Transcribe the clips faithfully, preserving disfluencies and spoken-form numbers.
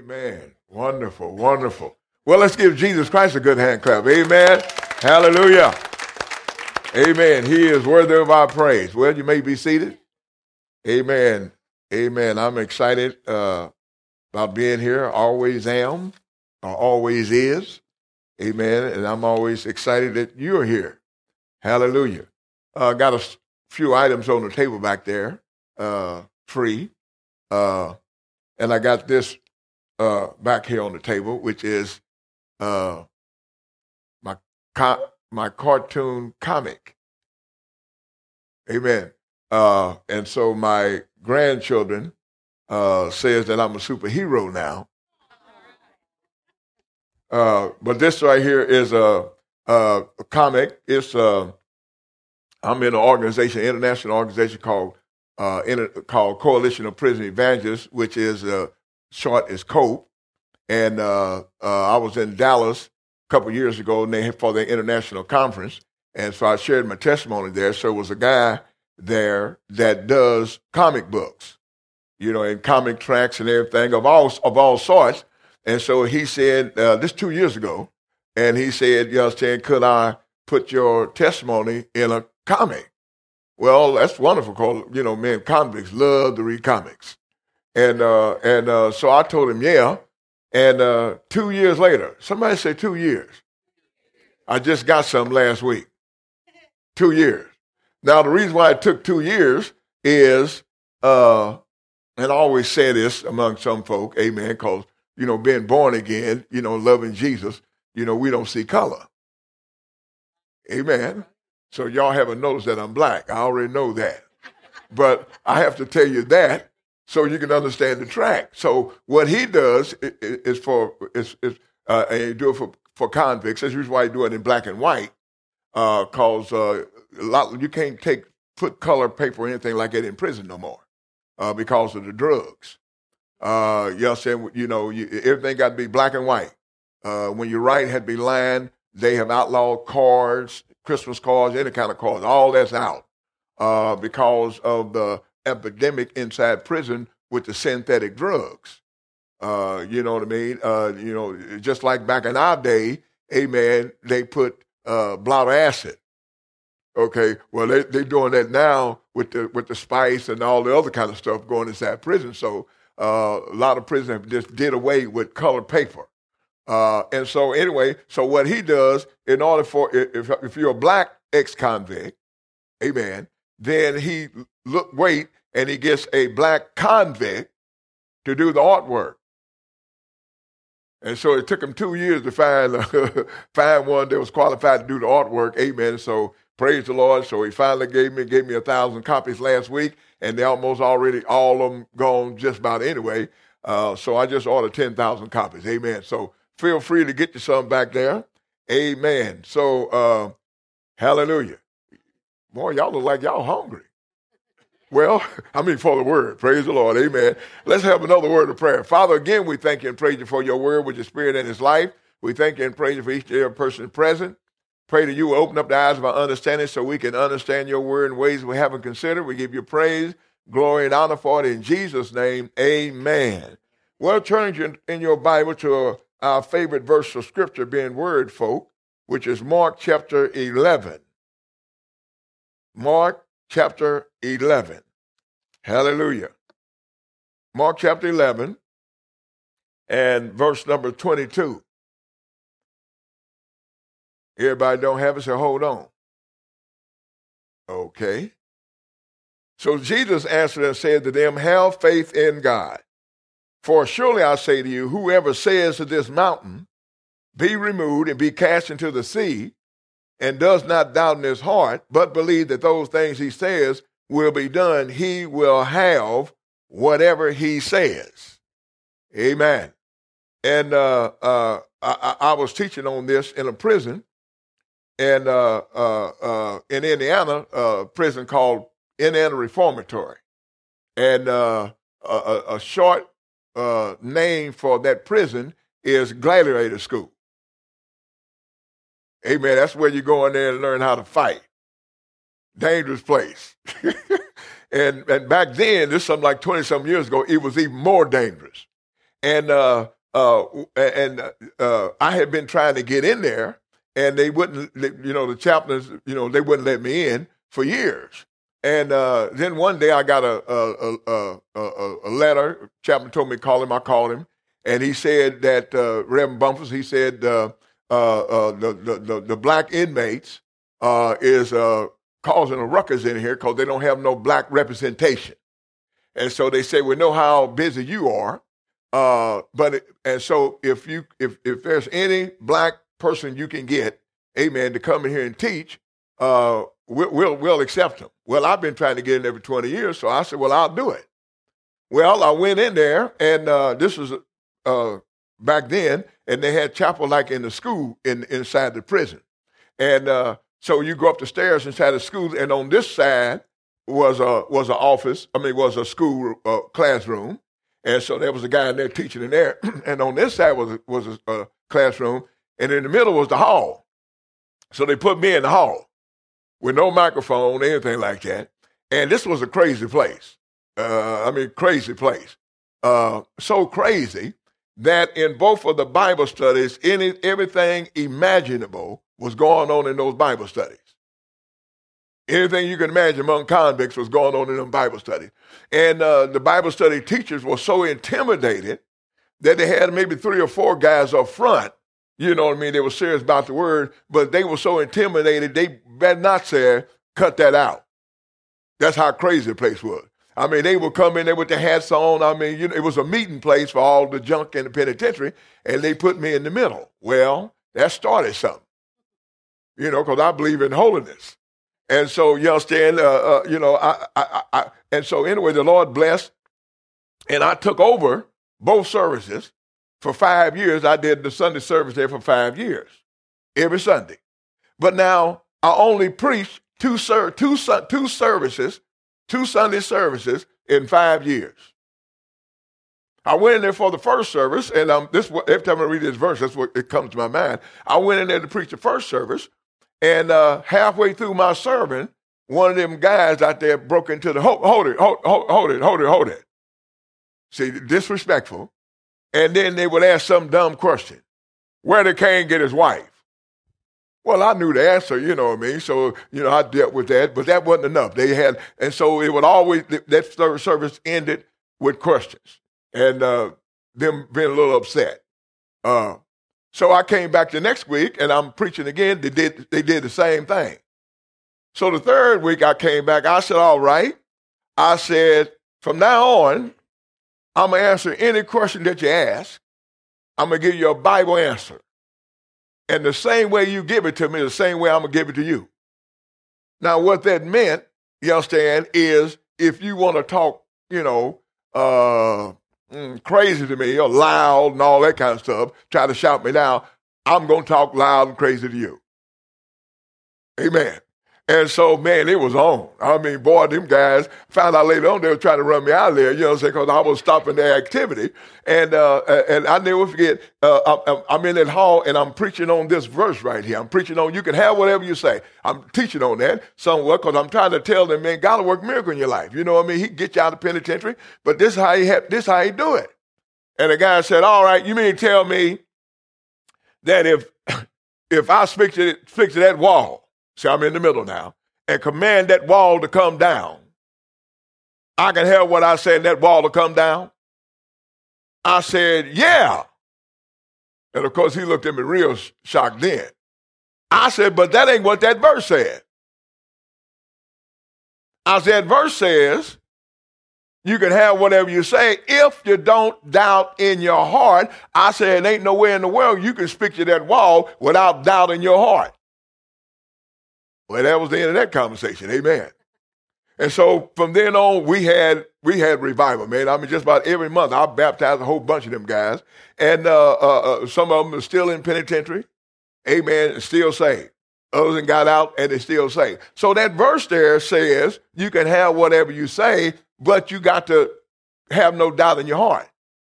Amen. Wonderful, wonderful. Well, let's give Jesus Christ a good hand clap. Amen. Hallelujah. Amen. He is worthy of our praise. Well, you may be seated. Amen. Amen. I'm excited uh, about being here. Always am, or always is. Amen. And I'm always excited that you're here. Hallelujah. Uh, got a few items on the table back there, uh, free. Uh, and I got this uh, back here on the table, which is uh, my co- my cartoon comic. Amen. Uh, and so my grandchildren uh, says that I'm a superhero now. Uh, but this right here is a, a, a comic. It's uh, I'm in an organization, international organization called uh, inter- called Coalition of Prison Evangelists, which is uh, short is COPE. And uh, uh, I was in Dallas a couple years ago, and they had for their international conference, and so I shared my testimony there. So it was a guy there that does comic books, you know, and comic tracks and everything of all of all sorts. And so he said, uh, this two years ago, and he said, you understand, could I put your testimony in a comic? Well, that's wonderful, because, you know, men convicts love to read comics. And uh, and uh, so I told him, yeah. And uh, two years later, somebody say two years. I just got some last week. Two years. Now, the reason why it took two years is, uh, and I always say this among some folk, amen, because, you know, being born again, you know, loving Jesus, you know, we don't see color. Amen. So y'all haven't noticed that I'm black. I already know that. But I have to tell you that so you can understand the track. So what he does is for, is, is uh, and he do it for, for convicts. That's usually why he do it in black and white, because uh, a lot, you can't take, put color paper or anything like that in prison no more uh, because of the drugs. Uh, you know what I'm saying? You know, you, everything got to be black and white. Uh, when you write, it had to be lined. They have outlawed cards, Christmas cards, any kind of cards. All that's out uh, because of the epidemic inside prison with the synthetic drugs. Uh, you know what I mean? Uh, you know, just like back in our day, amen, they put uh, blotto acid. Okay, well, they they doing that now with the with the spice and all the other kind of stuff going inside prison. So uh, a lot of prisons have just did away with colored paper. Uh, and so anyway, so what he does, in order for, if if you're a black ex-convict, amen, then he look wait and he gets a black convict to do the artwork. And so it took him two years to find uh, find one that was qualified to do the artwork. Amen. So praise the Lord. So he finally gave me gave me a thousand copies last week, and they're almost already all of them gone just about anyway. Uh, so I just ordered ten thousand copies. Amen. So feel free to get you some back there. Amen. So uh, hallelujah. Boy, y'all look like y'all hungry. Well, I mean, for the word. Praise the Lord. Amen. Let's have another word of prayer. Father, again, we thank you and praise you for your word with your spirit and his life. We thank you and praise you for each and every person present. Pray that you will open up the eyes of our understanding so we can understand your word in ways we haven't considered. We give you praise, glory, and honor for it in Jesus' name. Amen. Well, turn in your Bible to our favorite verse of scripture, being word, folk, which is Mark chapter eleven. Mark chapter eleven. Hallelujah. Mark chapter eleven and verse number twenty-two. Everybody don't have it, so hold on. Okay. So Jesus answered and said to them, have faith in God. For surely I say to you, whoever says to this mountain, be removed and be cast into the sea, and does not doubt in his heart, but believe that those things he says will be done, he will have whatever he says. Amen. And uh, uh, I, I was teaching on this in a prison, and uh, uh, uh, in Indiana, a prison called Indiana Reformatory. And uh, a, a short uh, name for that prison is Gladiator School. Amen. That's where you go in there and learn how to fight. Dangerous place. and and back then, this is something like twenty-some years ago, it was even more dangerous. And uh, uh, and uh, I had been trying to get in there, and they wouldn't, you know, the chaplains, you know, they wouldn't let me in for years. And uh, then one day I got a a, a, a, a letter. Chaplain told me to call him. I called him, and he said that uh, Reverend Bumpers, he said uh, uh, uh, the, the, the the black inmates uh, is uh, causing a ruckus in here because they don't have no black representation. And so they say, we know how busy you are, uh, but it, and so if you if if there's any black person you can get, amen, to come in here and teach, uh, we'll, we'll we'll accept them. Well, I've been trying to get in there for twenty years, so I said, well, I'll do it. Well, I went in there, and uh, this was uh, back then, and they had chapel like in the school in inside the prison, and uh, so you go up the stairs inside the school, and on this side was a was an office. I mean, was a school uh, classroom, and so there was a guy in there teaching in there, and on this side was a, was a, a classroom, and in the middle was the hall. So they put me in the hall with no microphone, anything like that, and this was a crazy place. Uh, I mean, crazy place. Uh, so crazy that in both of the Bible studies, any everything imaginable was going on in those Bible studies. Anything you can imagine among convicts was going on in them Bible studies. And uh, the Bible study teachers were so intimidated that they had maybe three or four guys up front. You know what I mean? They were serious about the word, but they were so intimidated, they better not say, cut that out. That's how crazy the place was. I mean, they would come in there with their hats on. I mean, you know, it was a meeting place for all the junk in the penitentiary, and they put me in the middle. Well, that started something, you know, because I believe in holiness. And so, you understand, uh, uh, you know, I, I, I, and so anyway, the Lord blessed, and I took over both services for five years. I did the Sunday service there for five years, every Sunday. But now I only preached two, ser- two, two services, two Sunday services in five years. I went in there for the first service, and um, this every time I read this verse, that's what it comes to my mind. I went in there to preach the first service. And uh, halfway through my sermon, one of them guys out there broke into the, hold, hold it, hold, hold, hold it, hold it, hold it. See, disrespectful. And then they would ask some dumb question. Where did Cain get his wife? Well, I knew the answer, you know what I mean? So, you know, I dealt with that, but that wasn't enough. They had, and so it would always, that third service ended with questions and uh, them being a little upset. Uh So I came back the next week, and I'm preaching again. They did, they did the same thing. So the third week I came back, I said, all right. I said, from now on, I'm going to answer any question that you ask. I'm going to give you a Bible answer. And the same way you give it to me, the same way I'm going to give it to you. Now, what that meant, you understand, is if you want to talk, you know, uh, Mm, crazy to me, or loud and all that kind of stuff, try to shout me down, I'm going to talk loud and crazy to you. Amen. And so, man, it was on. I mean, boy, them guys found out later on they were trying to run me out of there, you know what I'm saying, because I was stopping their activity. And uh, and I never forget, uh, I'm, I'm in that hall, and I'm preaching on this verse right here. I'm preaching on, you can have whatever you say. I'm teaching on that somewhat because I'm trying to tell them, man, God will work a miracle in your life. You know what I mean? He can get you out of the penitentiary, but this is how he, ha- this is how he do it. And the guy said, all right, you mean to tell me that if if I speak to, speak to that wall, see, I'm in the middle now, and command that wall to come down, I can have what I said, that wall to come down? I said, yeah. And of course, he looked at me real shocked then. I said, but that ain't what that verse said. I said, verse says, you can have whatever you say if you don't doubt in your heart. I said, ain't no way in the world you can speak to that wall without doubt in your heart. Well, that was the end of that conversation. Amen. And so from then on, we had we had revival, man. I mean, just about every month, I baptized a whole bunch of them guys. And uh, uh, uh, some of them are still in penitentiary. Amen. And still saved. Others got out and they still saved. So that verse there says you can have whatever you say, but you got to have no doubt in your heart.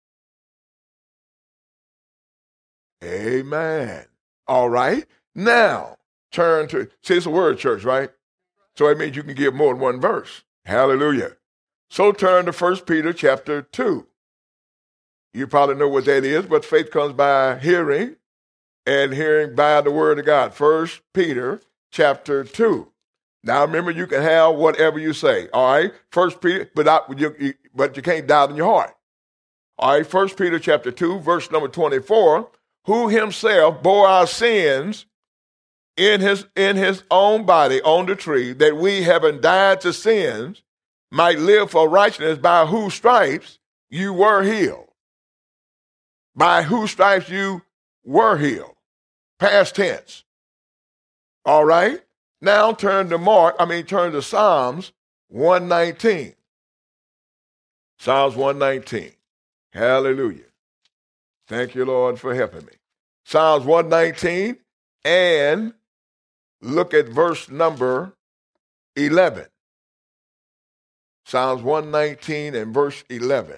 Amen. All right. Now, turn to, see, it's a word church, right? So it means you can give more than one verse. Hallelujah. So turn to First Peter chapter two. You probably know what that is, but faith comes by hearing, and hearing by the word of God. First Peter chapter two. Now remember, you can have whatever you say. All right, First Peter, but I, you, you, but you can't doubt in your heart. All right, First Peter chapter two, verse number twenty-four. Who himself bore our sins in his in his own body on the tree, that we, having died to sins, might live for righteousness, by whose stripes you were healed. By whose stripes you were healed. Past tense. All right. Now turn to Mark, I mean turn to Psalms one nineteen. Psalms one nineteen. Hallelujah. Thank you, Lord, for helping me. Psalms one nineteen, and look at verse number eleven. Psalms one nineteen and verse eleven.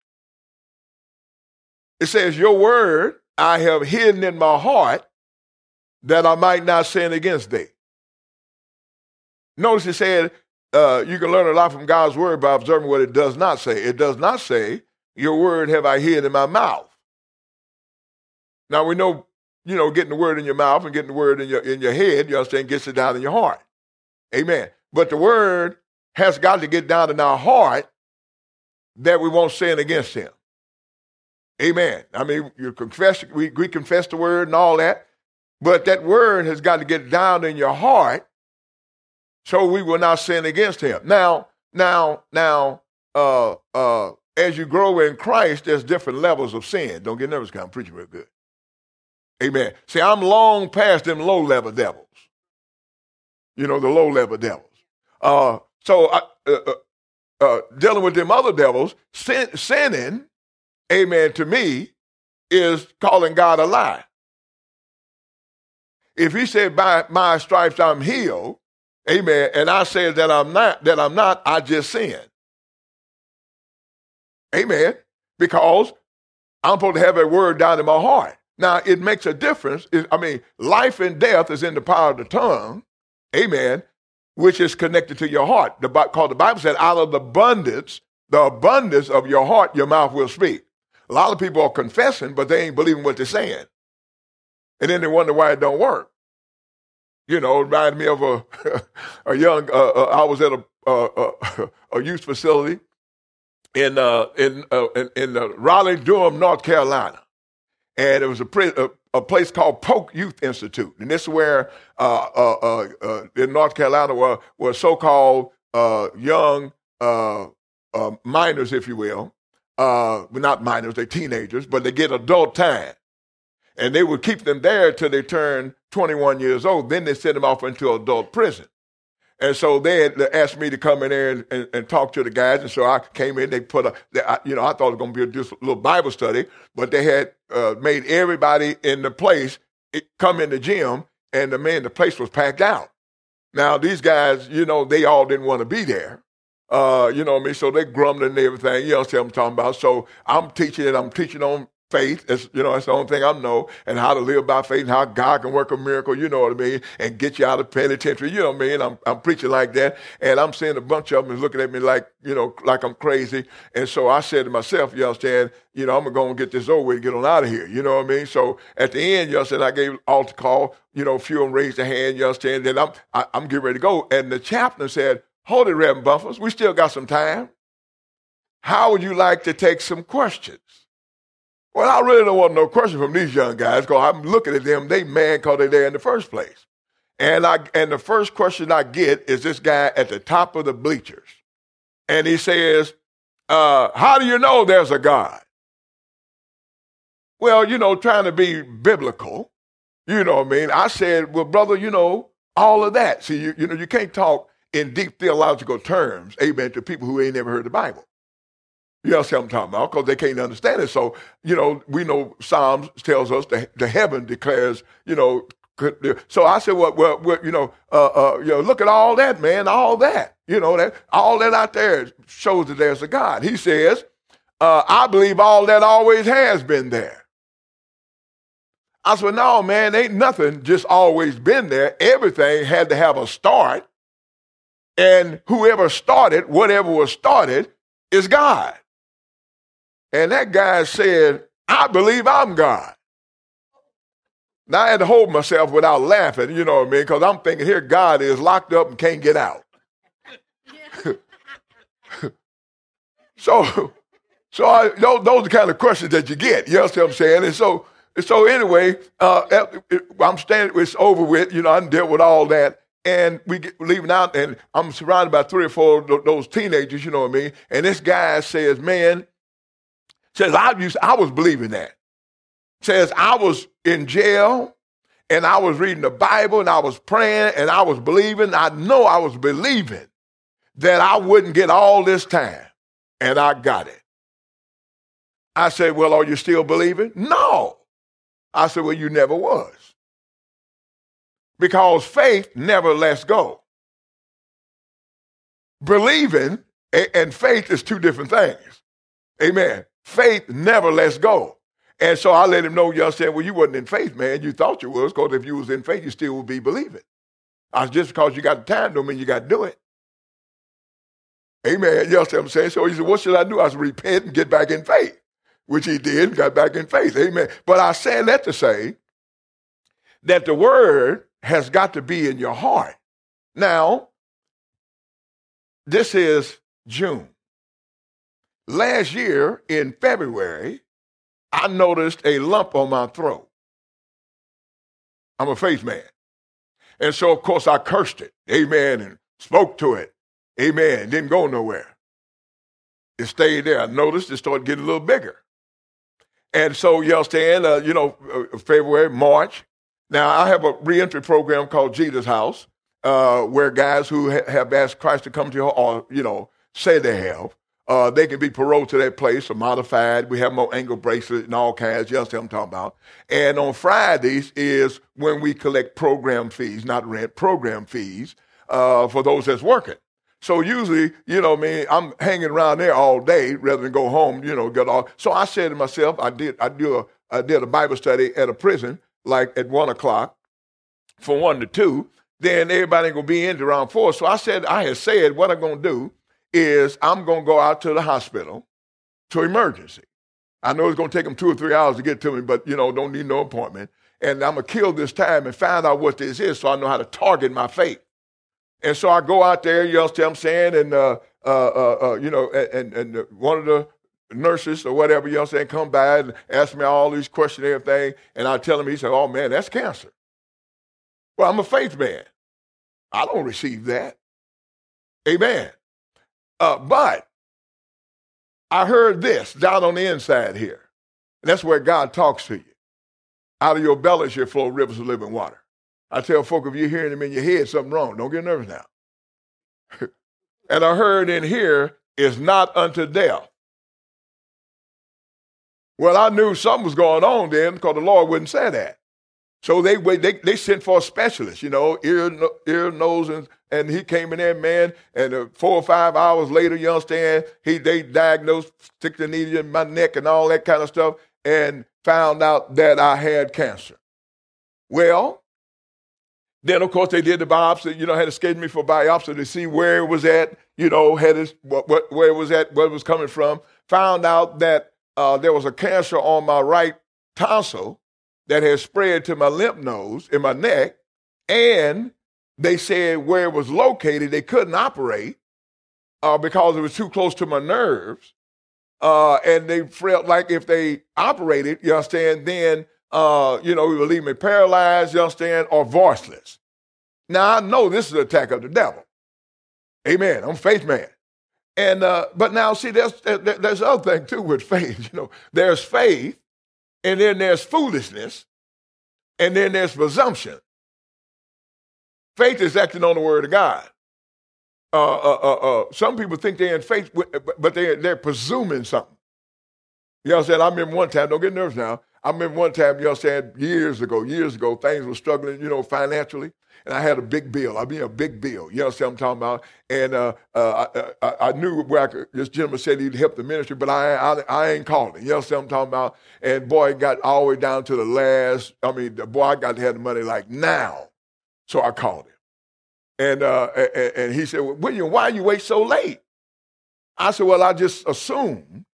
It says, your word I have hidden in my heart, that I might not sin against thee. Notice it said, uh, you can learn a lot from God's word by observing what it does not say. It does not say, your word have I hid in my mouth. Now we know, you know, getting the word in your mouth and getting the word in your in your head, you understand, gets it down in your heart. Amen. But the word has got to get down in our heart that we won't sin against him. Amen. I mean, you confess, we, we confess the word and all that, but that word has got to get down in your heart so we will not sin against him. Now, now, now, uh, uh, as you grow in Christ, there's different levels of sin. Don't get nervous, because I'm preaching real good. Amen. See, I'm long past them low-level devils. You know, the low-level devils. Uh, so, I, uh, uh, uh, dealing with them other devils, sin, sinning, amen, to me, is calling God a lie. If he said, by my stripes I'm healed, amen, and I said that I'm not, that I'm not, I just sinned. Amen. Because I'm supposed to have that word down in my heart. Now, it makes a difference. It, I mean, life and death is in the power of the tongue, amen, which is connected to your heart. The, because the Bible said, out of the abundance, the abundance of your heart, your mouth will speak. A lot of people are confessing, but they ain't believing what they're saying. And then they wonder why it don't work. You know, it reminded me of a, a young, uh, uh, I was at a, uh, uh, a youth facility in uh, in uh, in, in uh, Raleigh-Durham, North Carolina. And it was a, pre- a, a place called Polk Youth Institute. And this is where uh, uh, uh, uh, in North Carolina were, were so-called uh, young uh, uh, minors, if you will. Uh, well, not minors, they're teenagers, but they get adult time. And they would keep them there till they turn twenty-one years old. Then they send them off into adult prison. And so they had asked me to come in there and, and, and talk to the guys. And so I came in, they put a, they, I, you know, I thought it was going to be a just a little Bible study, but they had uh, made everybody in the place come in the gym, and the man, the place was packed out. Now, these guys, you know, they all didn't want to be there. Uh, you know what I mean? So they grumbling and everything. You understand what I'm talking about? So I'm teaching it. I'm teaching on faith. It's, you know, that's the only thing I know, and how to live by faith and how God can work a miracle, you know what I mean, and get you out of penitentiary, you know what I mean? I'm, I'm preaching like that, and I'm seeing a bunch of them looking at me like, you know, like I'm crazy. And so I said to myself, you understand, you know, I'm going to get this over with and get on out of here, you know what I mean? So at the end, you understand, I gave altar call, you know, a few of them raised their hand, you understand, then I'm, I, I'm getting ready to go. And the chaplain said, hold it, Reverend Buffers, we still got some time. How would you like to take some questions? Well, I really don't want no question from these young guys, because I'm looking at them, they mad because they're there in the first place. And I and the first question I get is this guy at the top of the bleachers. And he says, uh, how do you know there's a God? Well, you know, trying to be biblical, you know what I mean? I said, well, brother, you know, all of that. See, you, you know, you can't talk in deep theological terms, amen, to people who ain't never heard the Bible. You know what I'm talking about? Because they can't understand it. So, you know, we know Psalms tells us the, the heaven declares, you know. So I said, well, well, well you know, uh, uh, you know, look at all that, man, all that. You know, that all that out there shows that there's a God. He says, uh, I believe all that always has been there. I said, no, man, ain't nothing just always been there. Everything had to have a start. And whoever started, whatever was started, is God. And that guy said, I believe I'm God. Now I had to hold myself without laughing, you know what I mean? Because I'm thinking here God is locked up and can't get out. so, so I, those, those are the kind of questions that you get. You know what I'm saying? And so, so anyway, uh, I'm standing. It's over with. You know, I dealt with all that, and we get leaving out, and I'm surrounded by three or four of those teenagers. You know what I mean? And this guy says, "Man," says I used, I was believing that. Says I was in jail and I was reading the Bible and I was praying and I was believing. I know I was believing that I wouldn't get all this time, and I got it. I said, well, are you still believing? No. I said, well, you never was. Because faith never lets go. Believing and faith is two different things. Amen. Faith never lets go. And so I let him know, you understand, well, you wasn't in faith, man. You thought you was, because if you was in faith, you still would be believing. I said, just because you got the time don't mean you got to do it. Amen. You understand what I'm saying? So he said, what should I do? I said, repent and get back in faith, which he did and got back in faith. Amen. But I said that to say that the word has got to be in your heart. Now, this is June. Last year in February, I noticed a lump on my throat. I'm a faith man. And so, of course, I cursed it. Amen. And spoke to it. Amen. Didn't go nowhere. It stayed there. I noticed it started getting a little bigger. And so, you understand, uh, you know, uh, February, March. Now, I have a reentry program called Jesus House, uh, where guys who ha- have asked Christ to come to your, or, you know, say they have, Uh, they can be paroled to that place or modified. We have more ankle bracelets and all kinds. You understand what I'm talking about? And on Fridays is when we collect program fees, not rent, program fees uh, for those that's working. So usually, you know, me, I'm hanging around there all day rather than go home, you know, get all. So I said to myself, I did, I do a, I did a Bible study at a prison, like at one o'clock, from one to two. Then everybody ain't gonna be in around four. So I said, I had said, what I'm gonna do is I'm going to go out to the hospital to emergency. I know it's going to take them two or three hours to get to me, but, you know, don't need no appointment. And I'm going to kill this time and find out what this is so I know how to target my faith. And so I go out there, you understand what I'm saying, and, uh, uh, uh, uh, you know, and, and one of the nurses or whatever, you know what I'm saying, come by and ask me all these questions and everything, and I tell him, he said, oh, man, that's cancer. Well, I'm a faith man. I don't receive that. Amen. Uh, but I heard this down on the inside here. And that's where God talks to you. Out of your belly shall flow rivers of living water. I tell folk, if you're hearing him in your head, something wrong. Don't get nervous now. And I heard in here, is not unto death. Well, I knew something was going on then because the Lord wouldn't say that. So they they they sent for a specialist, you know, ear, ear, nose, and, and he came in there, man, and uh, four or five hours later, you understand, he they diagnosed, stick the needle in my neck and all that kind of stuff, and found out that I had cancer. Well, then, of course, they did the biopsy, you know, had to schedule me for biopsy to see where it was at, you know, had it, what, what, where it was at, where it was coming from. Found out that uh, there was a cancer on my right tonsil that had spread to my lymph nodes in my neck, and they said where it was located, they couldn't operate uh, because it was too close to my nerves, uh, and they felt like if they operated, you understand, then, uh, you know, it would leave me paralyzed, you understand, or voiceless. Now, I know this is an attack of the devil. Amen. I'm a faith man. And, uh, but now, see, there's, there's other thing, too, with faith. You know, there's faith, and then there's foolishness, and then there's presumption. Faith is acting on the word of God. Uh, uh, uh, uh, some people think they're in faith, but they're, they're presuming something. You know what I'm saying? I remember one time, don't get nervous now, I remember one time, you know what I'm saying, years ago, years ago, things were struggling, you know, financially, and I had a big bill. I mean, a big bill. You know what I'm talking about? And uh, uh, I, I, I knew where I could, this gentleman said he'd help the ministry, but I, I, I ain't calling. You know what I'm talking about? And boy, it got all the way down to the last, I mean, boy, I got to have the money like now. So I called him. And, uh, and, and he said, well, William, why you wait so late? I said, well, I just assumed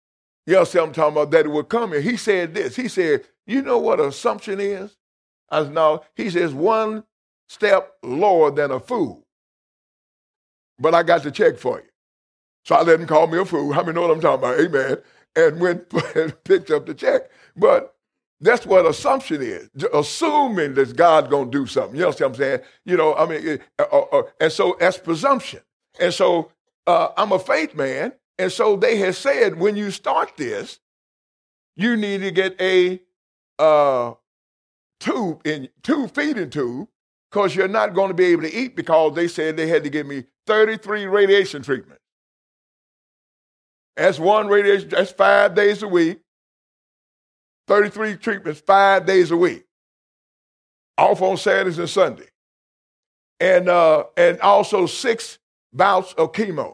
You know what I'm talking about, that it would come here. He said this. He said, you know what assumption is? I said, no. He says, one step lower than a fool. But I got the check for you. So I let him call me a fool. How many know what I'm talking about? Amen. And went and picked up the check. But that's what assumption is. Assuming that God's going to do something. You know what I'm saying? You know, I mean, uh, uh, uh, and so that's presumption. And so uh, I'm a faith man. And so they had said, when you start this, you need to get a uh, tube, in tube feeding tube, because you're not going to be able to eat, because they said they had to give me thirty-three radiation treatments. That's one radiation, that's five days a week. thirty-three treatments, five days a week. Off on Saturdays and Sunday. And uh, and also six bouts of chemo.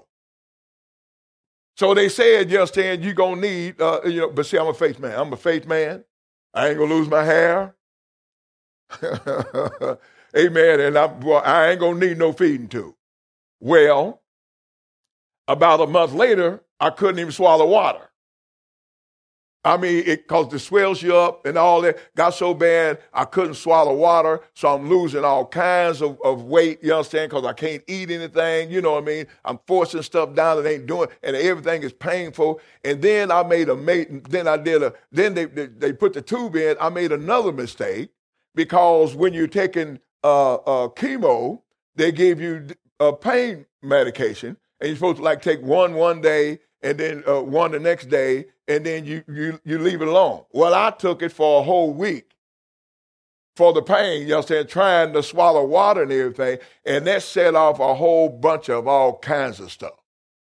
So they said, you understand, you're going to need, uh, you know, but see, I'm a faith man. I'm a faith man. I ain't going to lose my hair. Amen. And I, well, I ain't going to need no feeding tube. Well, about a month later, I couldn't even swallow water. I mean, it caused it swells you up and all that. Got so bad, I couldn't swallow water, so I'm losing all kinds of, of weight, you understand, because I can't eat anything, you know what I mean? I'm forcing stuff down that ain't doing, and everything is painful. And then I made a, mate, then I did a, then they, they, they put the tube in. I made another mistake, because when you're taking uh, uh, chemo, they give you a pain medication, and you're supposed to like take one one day, and then uh, one the next day, and then you, you you leave it alone. Well, I took it for a whole week for the pain, you know what I'm saying, trying to swallow water and everything, and that set off a whole bunch of all kinds of stuff.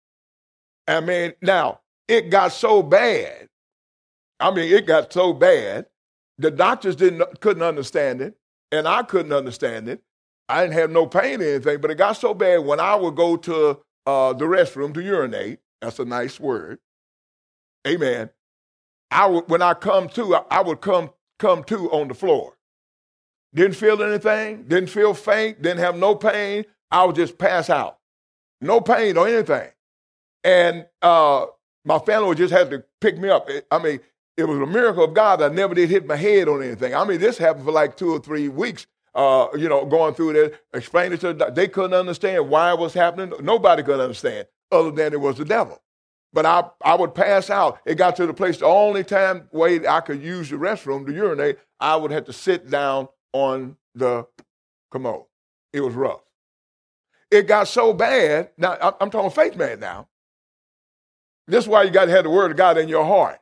I mean, now, it got so bad, I mean, it got so bad, the doctors didn't couldn't understand it, and I couldn't understand it. I didn't have no pain or anything, but it got so bad when I would go to uh, the restroom to urinate. That's a nice word. Amen. I would, when I come to, I, I would come come to on the floor. Didn't feel anything, didn't feel faint, didn't have no pain. I would just pass out. No pain or anything. And uh, my family would just have to pick me up. It, I mean, it was a miracle of God that I never did hit my head on anything. I mean, this happened for like two or three weeks, uh, you know, going through this, explaining it to them. They couldn't understand why it was happening. Nobody could understand, other than it was the devil. But I, I would pass out. It got to the place, the only time way I could use the restroom to urinate, I would have to sit down on the commode. It was rough. It got so bad. Now, I'm talking faith man now. This is why you got to have the word of God in your heart.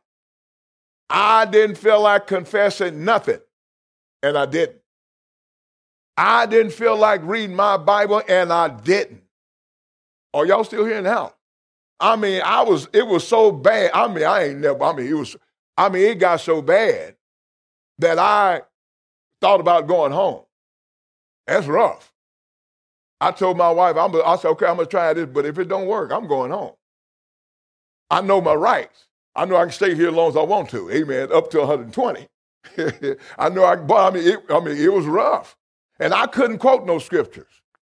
I didn't feel like confessing nothing, and I didn't. I didn't feel like reading my Bible, and I didn't. Are y'all still here now? I mean, I was, it was so bad. I mean, I ain't never, I mean, it was, I mean, it got so bad that I thought about going home. That's rough. I told my wife, I'm, I said, okay, I'm going to try this, but if it don't work, I'm going home. I know my rights. I know I can stay here as long as I want to. Amen. Up to one hundred twenty. I know I can, but I mean, it, I mean, it was rough. And I couldn't quote no scriptures.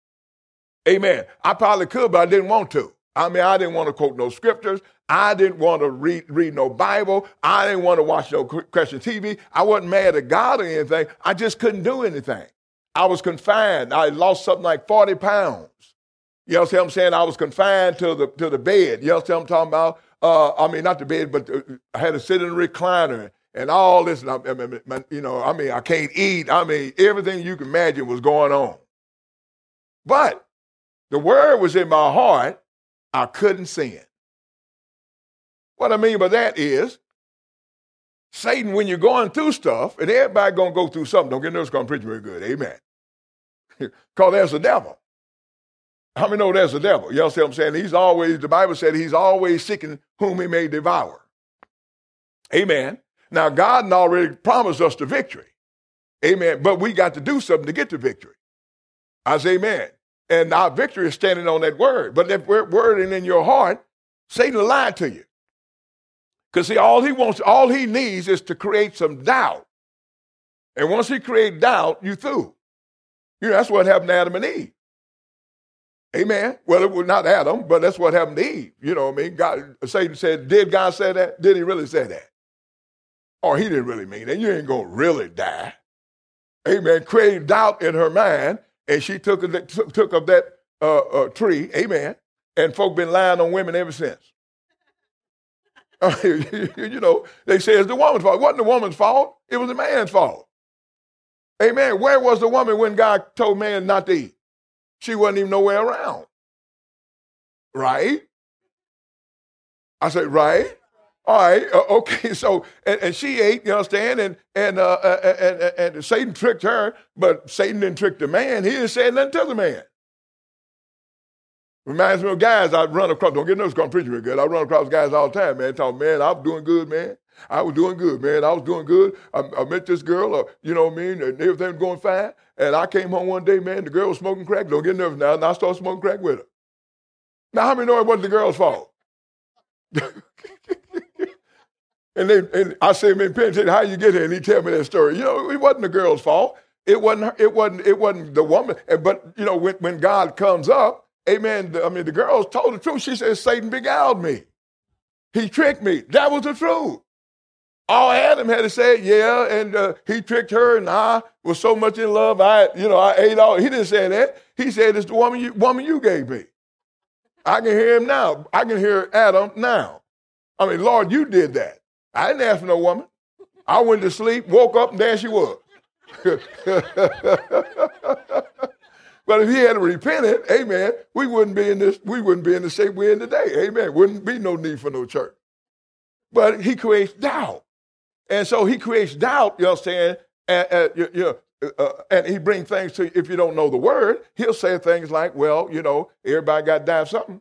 Amen. I probably could, but I didn't want to. I mean, I didn't want to quote no scriptures. I didn't want to read, read no Bible. I didn't want to watch no Christian T V. I wasn't mad at God or anything. I just couldn't do anything. I was confined. I lost something like forty pounds. You know what I'm saying? I was confined to the to the bed. You know what I'm talking about? Uh, I mean, not the bed, but the, I had to sit in a recliner and all this. And I, I mean, you know, I mean, I can't eat. I mean, everything you can imagine was going on. But the word was in my heart. I couldn't sin. What I mean by that is, Satan, when you're going through stuff, and everybody going to go through something, don't get nervous, going to preach very good, amen. Because there's a devil. How many know there's a devil? You know what I'm saying? He's always, the Bible said he's always seeking whom he may devour. Amen. Now, God had already promised us the victory. Amen. But we got to do something to get the victory. I say amen. And our victory is standing on that word. But that word ain't in your heart, Satan lied to you. Because see, all he wants, all he needs is to create some doubt. And once he creates doubt, you through. You know, that's what happened to Adam and Eve. Amen. Well, it was not Adam, but that's what happened to Eve. You know what I mean? God, Satan said, did God say that? Did he really say that? Or he didn't really mean that. You ain't going to really die. Amen. Created doubt in her mind, and she took, took, took of that uh, uh, tree. Amen. And folk been lying on women ever since. You know, they say it's the woman's fault. It wasn't the woman's fault. It was the man's fault. Amen. Where was the woman when God told man not to eat? She wasn't even nowhere around. Right? I said, right? All right. Uh, okay. So, and, and she ate, you understand? And, and, uh, and, and, and Satan tricked her, but Satan didn't trick the man. He didn't say nothing to the man. Reminds me of guys I run across. Don't get nervous, I'm preaching real good. I run across guys all the time, man. Talk, man, I was doing good, man. I was doing good, man. I was doing good. I, I met this girl, uh, you know what I mean, and everything was going fine. And I came home one day, man, the girl was smoking crack. Don't get nervous now. And I started smoking crack with her. Now, how many know it wasn't the girl's fault? and, they, and I said, man, Penn, how you get here? And he tell me that story. You know, it wasn't the girl's fault. It wasn't her, it wasn't it wasn't the woman. But, you know, when, when God comes up, amen. I mean, the girls told the truth. She said, Satan beguiled me. He tricked me. That was the truth. All Adam had to say, yeah, and uh, he tricked her, and I was so much in love, I, you know, I ate all. He didn't say that. He said, it's the woman you, woman you gave me. I can hear him now. I can hear Adam now. I mean, Lord, you did that. I didn't ask for no woman. I went to sleep, woke up, and there she was. But if he had repented, amen, we wouldn't be in this, we wouldn't be in the shape we're in today. Amen. Wouldn't be no need for no church. But he creates doubt. And so he creates doubt, you understand, and, and, you, you know, uh, and he brings things to you. If you don't know the word, he'll say things like, well, you know, everybody got to die of something.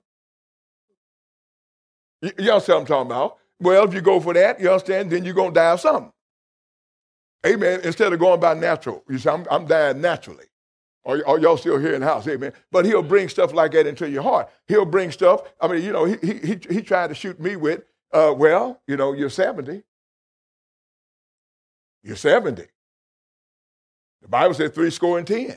You, you understand what I'm talking about? Well, if you go for that, you understand, then you're going to die of something. Amen. Instead of going by natural. You say, I'm, I'm dying naturally. Or, or y'all still here in the house, amen. But he'll bring stuff like that into your heart. He'll bring stuff, I mean, you know, he he he, he tried to shoot me with, uh, well, you know, you're seventy. You're seventy. The Bible says three score and ten.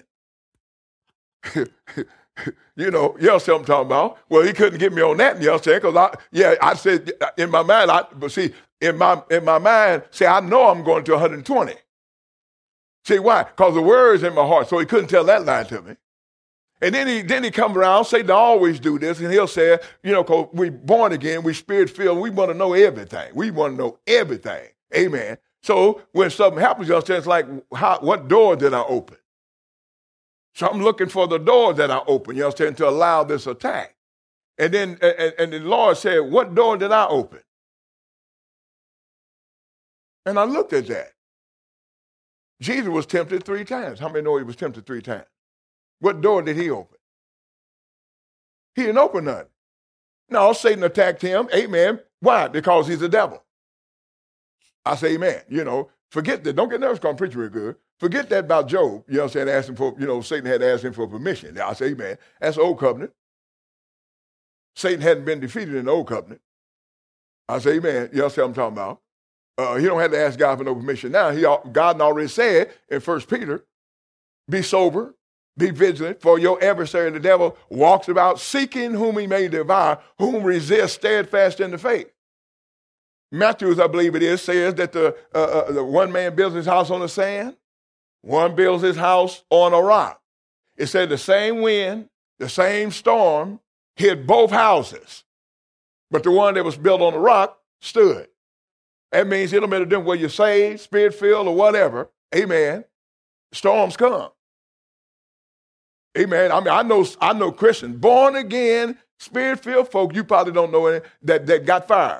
You know, you know what I'm talking about. Well, he couldn't get me on that, you know what I'm saying? Because I, yeah, I said in my mind, I, but see, in my in my mind, say, I know I'm going to one hundred twenty. See why? Because the word's in my heart, so he couldn't tell that lie to me. And then he then he comes around, Satan always do this, and he'll say, you know, because we born again, we spirit-filled, we want to know everything. We want to know everything. Amen. So when something happens, you understand, it's like, how, what door did I open? So I'm looking for the door that I open, you understand, to allow this attack. And then and, and the Lord said, what door did I open? And I looked at that. Jesus was tempted three times. How many know he was tempted three times? What door did he open? He didn't open none. No, Satan attacked him. Amen. Why? Because he's a devil. I say amen. You know, forget that. Don't get nervous because I'm preaching real good. Forget that about Job. You know what I'm saying? Asking for, you know, Satan had asked him for permission. I say amen. That's the old covenant. Satan hadn't been defeated in the old covenant. I say amen. You know what I'm talking about? Uh, he don't have to ask God for no permission now. He, God already said in First Peter, be sober, be vigilant, for your adversary, the devil, walks about seeking whom he may devour, whom resist steadfast in the faith. Matthew, I believe it is, says that the, uh, uh, the one man builds his house on the sand, one builds his house on a rock. It said the same wind, the same storm hit both houses, but the one that was built on the rock stood. That means it don't matter whether you're saved, spirit-filled, or whatever. Amen. Storms come. Amen. I mean, I know, I know Christians, born again, spirit-filled folk, you probably don't know any, that, that got fired.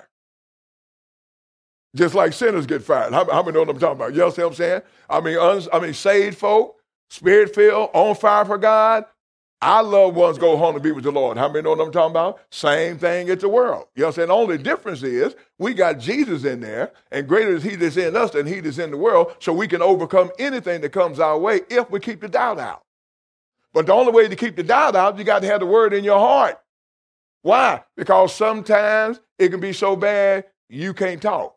Just like sinners get fired. How, how many know what I'm talking about? You know what I'm saying? I mean, uns, I mean, saved folk, spirit-filled, on fire for God. Our loved ones go home to be with the Lord. How many know what I'm talking about? Same thing at the world. You know what I'm saying? The only difference is we got Jesus in there, and greater is he that's in us than he that's in the world, so we can overcome anything that comes our way if we keep the doubt out. But the only way to keep the doubt out, you got to have the word in your heart. Why? Because sometimes it can be so bad you can't talk.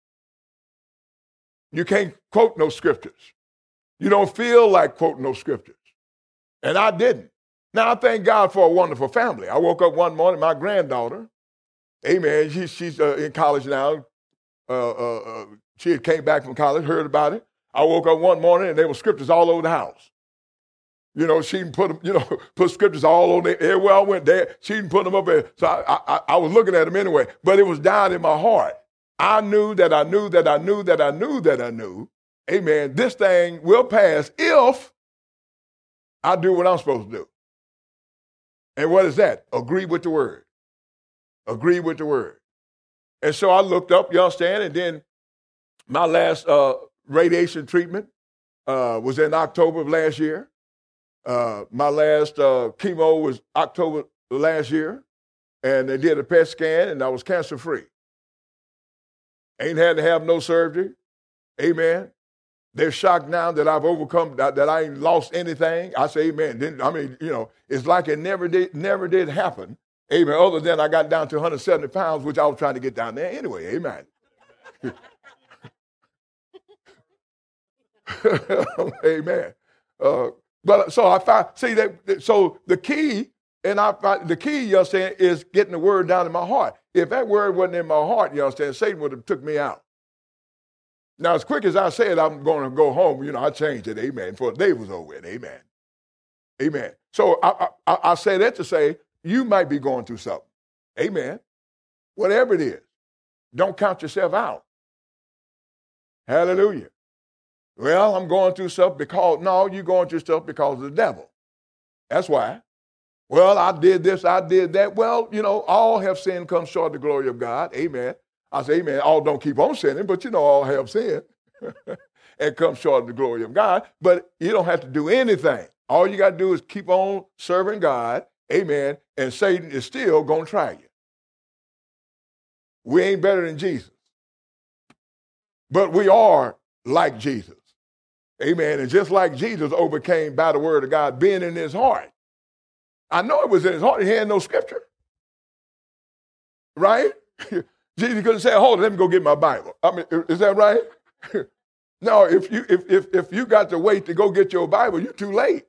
You can't quote no scriptures. You don't feel like quoting no scriptures. And I didn't. Now, I thank God for a wonderful family. I woke up one morning, my granddaughter, amen, she, she's uh, in college now. Uh, uh, uh, she had came back from college, heard about it. I woke up one morning and there were scriptures all over the house. You know, she put them, you know, put scriptures all over there. Everywhere I went there, she didn't put them up there. So I, I, I was looking at them anyway, but it was down in my heart. I knew that I knew that I knew that I knew that I knew, amen, this thing will pass if I do what I'm supposed to do. And what is that? Agree with the word. Agree with the word. And so I looked up, you understand, and then my last uh, radiation treatment uh, was in October of last year. Uh, my last uh, chemo was October last year, and they did a P E T scan, and I was cancer-free. Ain't had to have no surgery. Amen. They're shocked now that I've overcome, that, that I ain't lost anything. I say amen. Then, I mean, you know, it's like it never did, never did happen. Amen. Other than I got down to one hundred seventy pounds, which I was trying to get down there anyway. Amen. Amen. Uh, but so I find, see that, so the key, and I find, the key, you understand, is getting the word down in my heart. If that word wasn't in my heart, you understand, Satan would have took me out. Now, as quick as I said, I'm going to go home, you know, I changed it, amen, before the day was over with, amen. Amen. So I, I, I say that to say, you might be going through something. Amen. Whatever it is, don't count yourself out. Hallelujah. Well, I'm going through stuff because, no, you're going through stuff because of the devil. That's why. Well, I did this, I did that. Well, you know, all have sinned, come short of the glory of God. Amen. I say, amen, all don't keep on sinning, but you know, all have sinned and come short of the glory of God. But you don't have to do anything. All you got to do is keep on serving God. Amen. And Satan is still going to try you. We ain't better than Jesus. But we are like Jesus. Amen. And just like Jesus overcame by the word of God being in his heart. I know it was in his heart. He had no scripture. Right? Jesus couldn't say, hold on, let me go get my Bible. I mean, is that right? No, if you if if if you got to wait to go get your Bible, you're too late.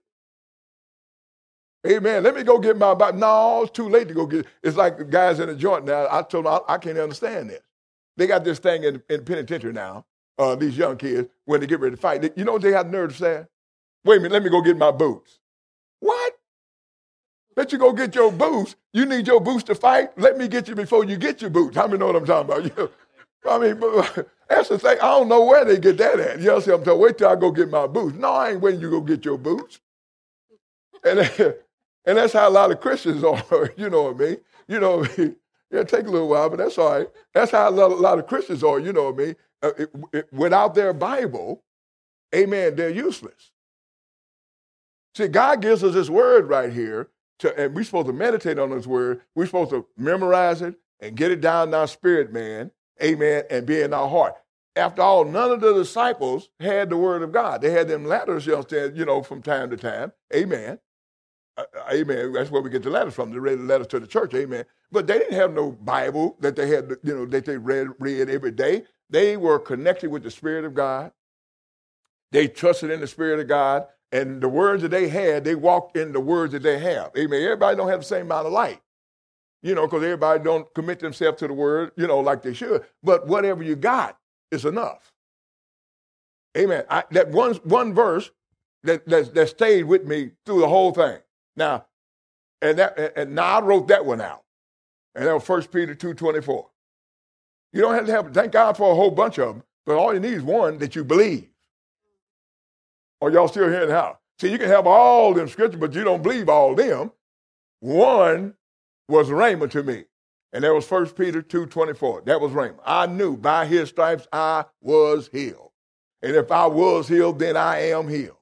Amen. Let me go get my Bible. No, it's too late to go get it. It's like the guys in the joint now. I told them, I, I can't understand this. They got this thing in, in penitentiary now, uh, these young kids, when they get ready to fight. They, you know what they got the nerve to say? Wait a minute, let me go get my boots. What? Let you go get your boots. You need your boots to fight? Let me get you before you get your boots. How many know what I'm talking about? You know, I mean, but, that's the thing. I don't know where they get that at. You know what I'm saying? I'm talking, wait till I go get my boots. No, I ain't waiting you go get your boots. And, and that's how a lot of Christians are. You know what I mean? You know what I mean? It'll take a little while, but that's all right. That's how a lot, a lot of Christians are. You know what I mean? Uh, it, it, without their Bible, amen, they're useless. See, God gives us this word right here. To, and we're supposed to meditate on this word. We're supposed to memorize it and get it down in our spirit, man. Amen. And be in our heart. After all, none of the disciples had the word of God. They had them letters, you understand, you know, from time to time. Amen. Uh, amen. That's where we get the letters from. They read the letters to the church. Amen. But they didn't have no Bible that they had, you know, that they read, read every day. They were connected with the Spirit of God. They trusted in the Spirit of God. And the words that they had, they walked in the words that they have. Amen. Everybody don't have the same amount of light. You know, because everybody don't commit themselves to the word, you know, like they should. But whatever you got is enough. Amen. I, that one, one verse that, that, that stayed with me through the whole thing. Now, and, that, and now I wrote that one out. And that was First Peter two twenty-four. You don't have to have, thank God for a whole bunch of them, but all you need is one that you believe. Or y'all still hearing how? See, you can have all them scriptures, but you don't believe all them. One was rhema to me, and that was First Peter two twenty-four. That was rhema. I knew by his stripes I was healed. And if I was healed, then I am healed.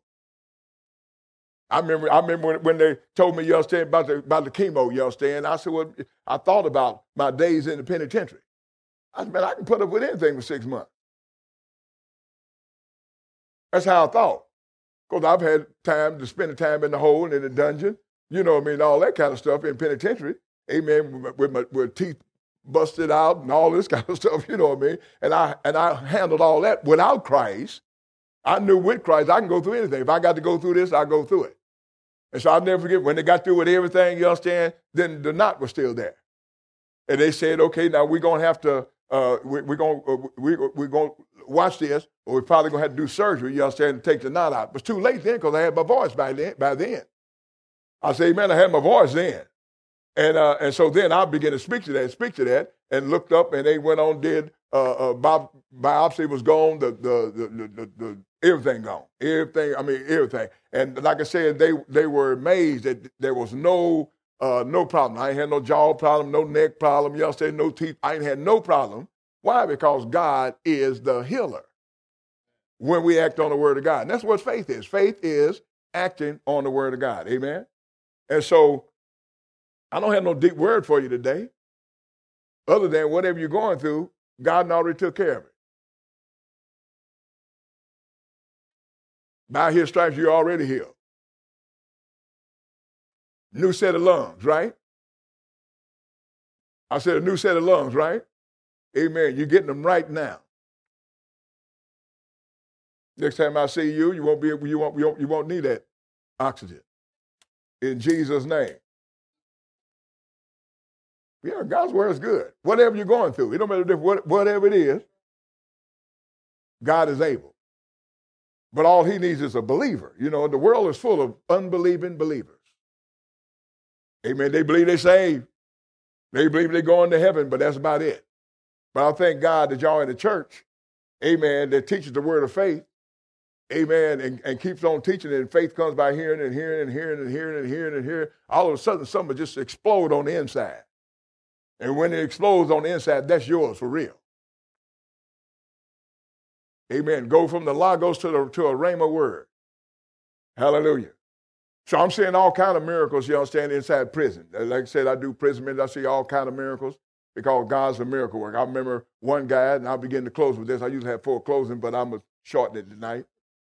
I remember I remember when, when they told me, you understand, about the, about the chemo, you understand. I said, well, I thought about my days in the penitentiary. I said, man, I can put up with anything for six months. That's how I thought. Because I've had time to spend the time in the hole and in the dungeon, you know what I mean, all that kind of stuff in penitentiary. Amen, with, with my with teeth busted out and all this kind of stuff, you know what I mean. And I and I handled all that without Christ. I knew with Christ I can go through anything. If I got to go through this, I go through it. And so I'll never forget when they got through with everything, you understand, then the knot was still there. And they said, okay, now we're going to have to, uh, we, we're going uh, we, we're going to watch this, or we're probably going to have to do surgery, you understand, to take the knot out. It was too late then because I had my voice by then. By then. I say, man, I had my voice then. And uh, and so then I began to speak to that, speak to that, and looked up, and they went on, did, uh, uh, bi- biopsy was gone, the, the, the, the, the, the everything gone, everything, I mean, everything. And like I said, they they were amazed that there was no uh, no problem. I ain't had no jaw problem, no neck problem, you understand, no teeth. I ain't had no problem. Why? Because God is the healer when we act on the word of God. And that's what faith is. Faith is acting on the word of God. Amen? And so I don't have no deep word for you today other than whatever you're going through, God already took care of it. By his stripes, you're already healed. New set of lungs, right? I said a new set of lungs, right? Amen. You're getting them right now. Next time I see you, you won't be you won't you won't, you won't need that oxygen. In Jesus' name. Yeah, God's word is good. Whatever you're going through, it don't matter what, whatever it is, God is able. But all he needs is a believer. You know, the world is full of unbelieving believers. Amen. They believe they're saved. They believe they're going to heaven, but that's about it. But I thank God that y'all in the church, amen, that teaches the word of faith, amen, and, and keeps on teaching it, and faith comes by hearing and hearing and hearing and hearing and hearing and hearing. All of a sudden, something just explode on the inside. And when it explodes on the inside, that's yours for real. Amen. Go from the Logos to, the, to a Rhema word. Hallelujah. So I'm seeing all kind of miracles, you understand, inside prison. Like I said, I do prison ministry. I see all kind of miracles because God's a miracle worker. I remember one guy, and I'll begin to close with this. I usually have four closing, but I'm going to shorten it tonight.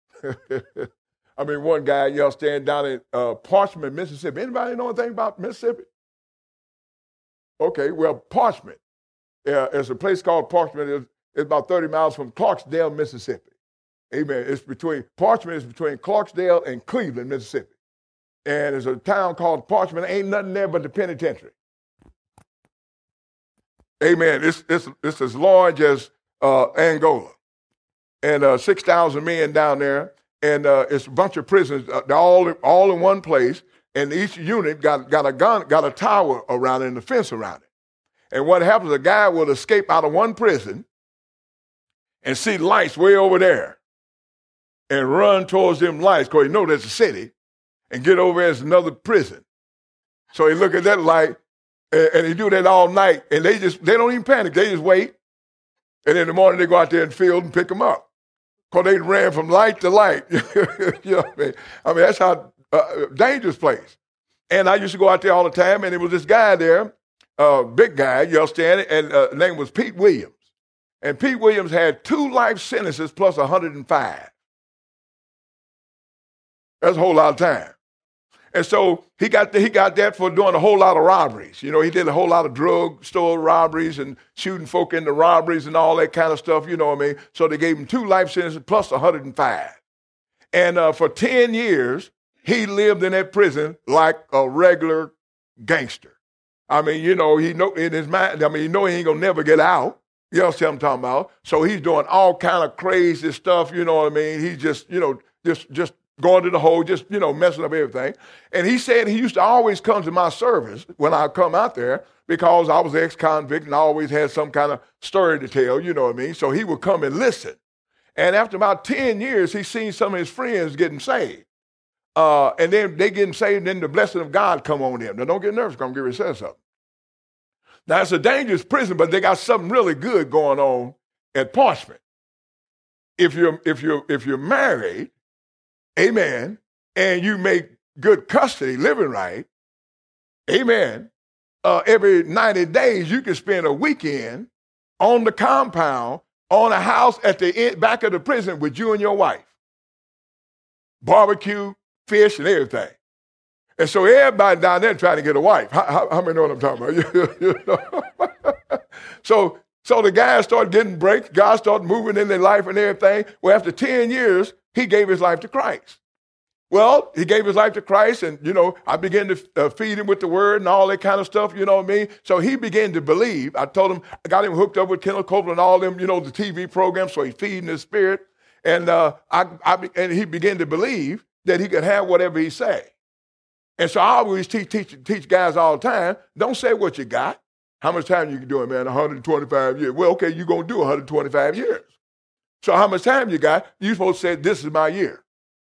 I mean, one guy, you understand, down in uh, Parchment, Mississippi. Anybody know anything about Mississippi? Okay, well, Parchment. Uh, there's a place called Parchment. It's, it's about thirty miles from Clarksdale, Mississippi. Amen. It's between, Parchment is between Clarksdale and Cleveland, Mississippi. And there's a town called Parchment. Ain't nothing there but the penitentiary. Amen. It's, it's, it's as large as uh, Angola. And uh, six thousand men down there. And uh, it's a bunch of prisons. Uh, they're all, all in one place. And each unit got, got a gun, got a tower around it and a fence around it. And what happens, a guy will escape out of one prison and see lights way over there and run towards them lights because he knows there's a city and get over as another prison. So he look at that light and, and he do that all night and they just, they don't even panic. They just wait. And in the morning they go out there in the field and pick them up because they ran from light to light. You know what I mean? I mean, that's how uh, dangerous place. And I used to go out there all the time and there was this guy there, uh, big guy, you understand, and uh, his name was Pete Williams. And Pete Williams had two life sentences plus one hundred five. That's a whole lot of time. And so he got the, he got that for doing a whole lot of robberies. You know, he did a whole lot of drug store robberies and shooting folk into robberies and all that kind of stuff, you know what I mean? So they gave him two life sentences plus one hundred five. And uh, for ten years, he lived in that prison like a regular gangster. I mean, you know, he know in his mind, I mean, you know he ain't going to never get out. You know what I'm talking about? So he's doing all kind of crazy stuff, you know what I mean? He's just, you know, just just going to the hole, just, you know, messing up everything. And he said he used to always come to my service when I come out there because I was ex-convict and I always had some kind of story to tell, you know what I mean? So he would come and listen. And after about ten years, he seen some of his friends getting saved. Uh, and then they getting saved and then the blessing of God come on them. Now, don't get nervous, I'm going to give you something. Now, it's a dangerous prison, but they got something really good going on at Parchment. If you're, if you're, if you're married, amen, and you make good custody, living right, amen, uh, every ninety days you can spend a weekend on the compound, on a house at the end, back of the prison with you and your wife. Barbecue, fish, and everything. And so everybody down there trying to get a wife. How, how, how many know what I'm talking about? you, you know? so, so the guys started getting breaks. God started moving in their life and everything. Well, after ten years, he gave his life to Christ. Well, he gave his life to Christ, and, you know, I began to uh, feed him with the word and all that kind of stuff, you know what I mean? So he began to believe. I told him, I got him hooked up with Kenneth Copeland and all them, you know, the T V programs, so he's feeding his spirit. And uh, I, I, and he began to believe that he could have whatever he say. And so I always teach, teach, teach guys all the time, don't say what you got. How much time you can do it, man? one hundred twenty-five years. Well, okay, you're going to do one hundred twenty-five years. So how much time you got? You're supposed to say, this is my year.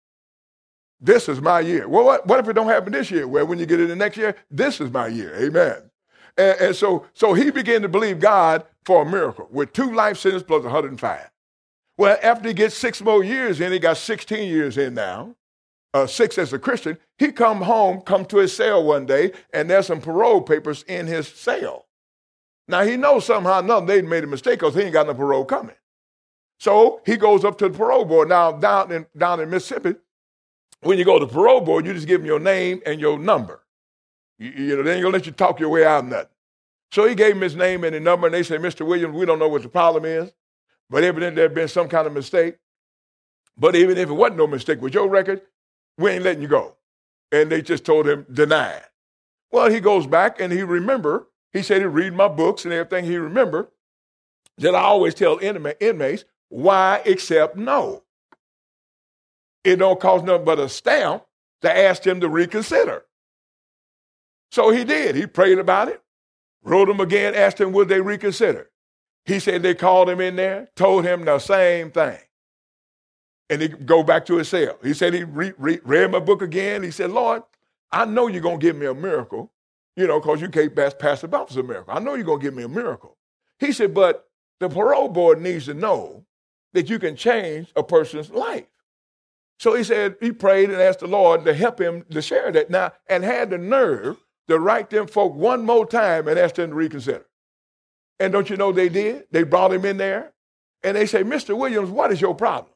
This is my year. Well, what, what if it don't happen this year? Well, when you get in the next year, this is my year. Amen. And, and so, so he began to believe God for a miracle with two life sentences plus one hundred five. Well, after he gets six more years in, he got sixteen years in now, uh, six as a Christian. He come home, come to his cell one day, and there's some parole papers in his cell. Now, he knows somehow or another they made a mistake because he ain't got no parole coming. So he goes up to the parole board. Now, down in, down in Mississippi, when you go to the parole board, you just give them your name and your number. You, you know, they ain't going to let you talk your way out of nothing. So he gave him his name and his number, and they said, Mister Williams, we don't know what the problem is, but evidently there had been some kind of mistake. But even if it wasn't no mistake with your record, we ain't letting you go. And they just told him, denied. Well, he goes back, and he remember, he said he read my books and everything. He remember that I always tell inmates, why except no? It don't cost nothing but a stamp to ask him to reconsider. So he did. He prayed about it, wrote him again, asked him, would they reconsider? He said they called him in there, told him the same thing. And he go back to his cell. He said he re- re- read my book again. He said, Lord, I know you're going to give me a miracle, you know, because you can't pass, pass it off as a miracle. I know you're going to give me a miracle. He said, but the parole board needs to know that you can change a person's life. So he said he prayed and asked the Lord to help him to share that now, and had the nerve to write them folk one more time and ask them to reconsider. And don't you know they did? They brought him in there, and they said, Mister Williams, what is your problem?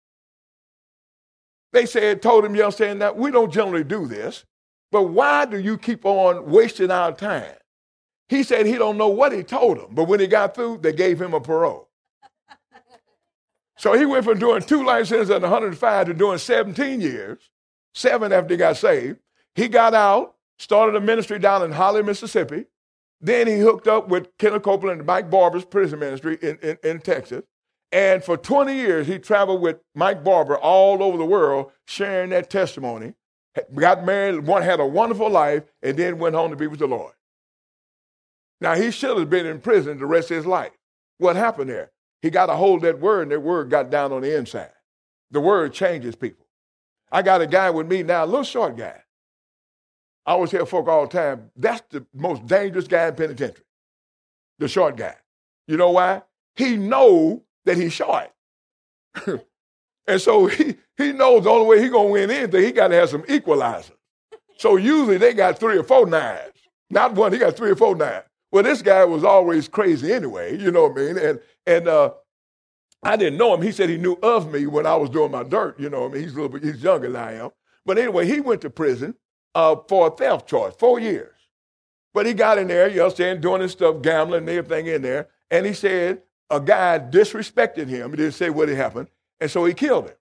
They said, told him, you understand, that we don't generally do this, but why do you keep on wasting our time? He said he don't know what he told them, but when he got through, they gave him a parole. So he went from doing two life sentences and one hundred five to doing seventeen years, seven after he got saved. He got out, started a ministry down in Holly, Mississippi. Then he hooked up with Kenneth Copeland and Mike Barber's prison ministry in, in, in Texas. And for twenty years, he traveled with Mike Barber all over the world, sharing that testimony. Got married, one had a wonderful life, and then went home to be with the Lord. Now, he should have been in prison the rest of his life. What happened there? He got a hold of that word, and that word got down on the inside. The word changes people. I got a guy with me now, a little short guy. I always tell folk all the time, that's the most dangerous guy in penitentiary, the short guy. You know why? He knows that he's short. And so he, he knows the only way he's going to win anything, he got to have some equalizers. So usually they got three or four nines. Not one, he got three or four nines. Well, this guy was always crazy anyway, you know what I mean? And and uh, I didn't know him. He said he knew of me when I was doing my dirt, you know what I mean? He's a little bit, he's younger than I am. But anyway, he went to prison uh, for a theft charge, four years. But he got in there, you understand, doing his stuff, gambling and everything in there. And he said a guy disrespected him. He didn't say what had happened. And so he killed him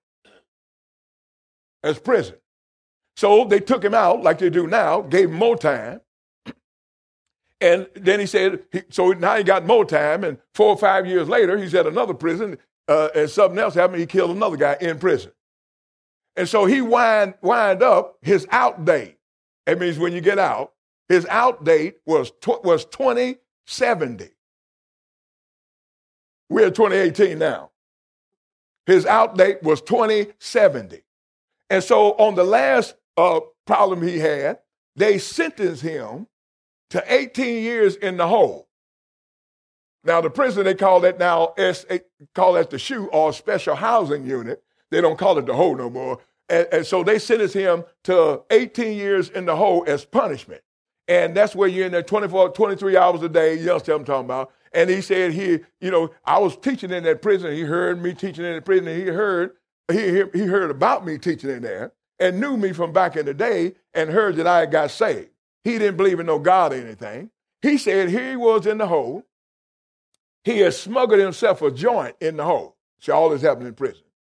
as prison. So they took him out like they do now, gave him more time. And then he said, he, so now he got more time, and four or five years later, he's at another prison, uh, and something else happened. He killed another guy in prison. And so he wind, wind up his out date. That means when you get out, his out date was, tw- was twenty seventy. We're at twenty eighteen now. His out date was twenty seventy. And so on the last uh, problem he had, they sentenced him to eighteen years in the hole. Now, the prison, they call that now, S, call that the S H U, or Special Housing Unit. They don't call it the hole no more. And, and so they sentenced him to eighteen years in the hole as punishment. And that's where you're in there twenty-four, twenty-three hours a day. You understand what I'm talking about? And he said, he, you know, I was teaching in that prison. He heard me teaching in the prison. And he heard, he, he heard about me teaching in there and knew me from back in the day and heard that I had got saved. He didn't believe in no God or anything. He said here he was in the hole. He had smuggled himself a joint in the hole. See, all this happened in prison.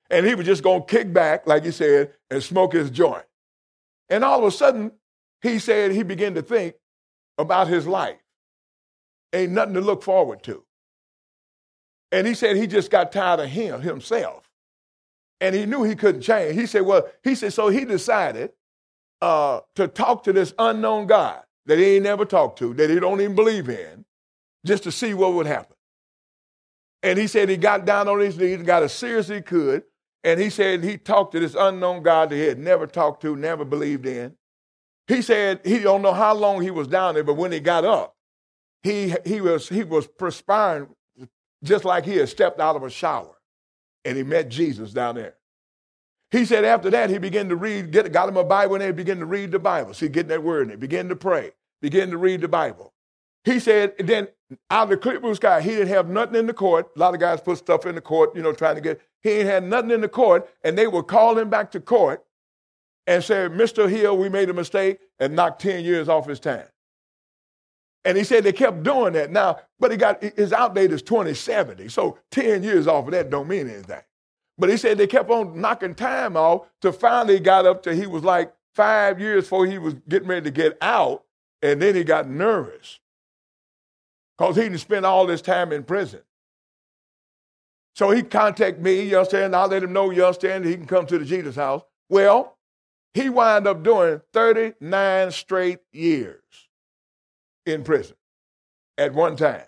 And he was just going to kick back, like he said, and smoke his joint. And all of a sudden, he said he began to think about his life. Ain't nothing to look forward to. And he said he just got tired of him, himself. And he knew he couldn't change. He said, well, he said, so he decided uh, to talk to this unknown God that he ain't never talked to, that he don't even believe in, just to see what would happen. And he said he got down on his knees and got as serious as he could. And he said he talked to this unknown God that he had never talked to, never believed in. He said he don't know how long he was down there, but when he got up, he, he, was, he was perspiring just like he had stepped out of a shower. And he met Jesus down there. He said after that, he began to read, get, got him a Bible, and he began to read the Bible. See, getting that word in it, began to pray, began to read the Bible. He said, then out of the clear blue sky, he didn't have nothing in the court. A lot of guys put stuff in the court, you know, trying to get, he ain't had nothing in the court, and they would call him back to court and say, Mister Hill, we made a mistake, and knocked ten years off his time. And he said they kept doing that. Now, but he got, his outdate is twenty seventy, so ten years off of that don't mean anything. But he said they kept on knocking time off till finally he got up to, he was like five years before he was getting ready to get out, and then he got nervous because he didn't spend all this time in prison. So he contacted me, you understand, I'll let him know, you understand, he can come to the Jesus house. Well, he wound up doing thirty-nine straight years in prison at one time